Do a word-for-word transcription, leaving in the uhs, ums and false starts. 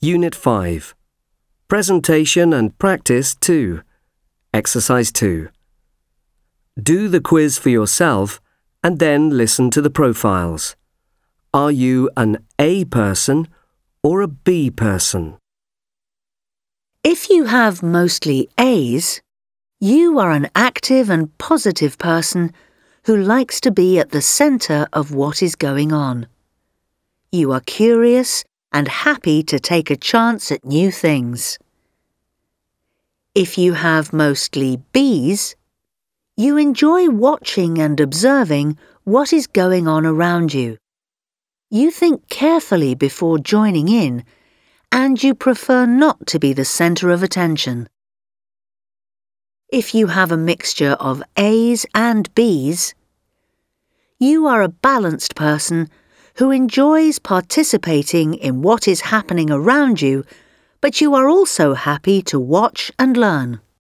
Unit five. Presentation and Practice two. Exercise two. Do the quiz for yourself and then listen to the profiles. Are you an A person or a B person? If you have mostly A's, you are an active and positive person who likes to be at the centre of what is going on. You are curious and happy to take a chance at new things. If you have mostly B's, you enjoy watching and observing what is going on around you. You think carefully before joining in, and you prefer not to be the centre of attention. If you have a mixture of A's and B's, you are a balanced person who enjoys participating in what is happening around you, but you are also happy to watch and learn.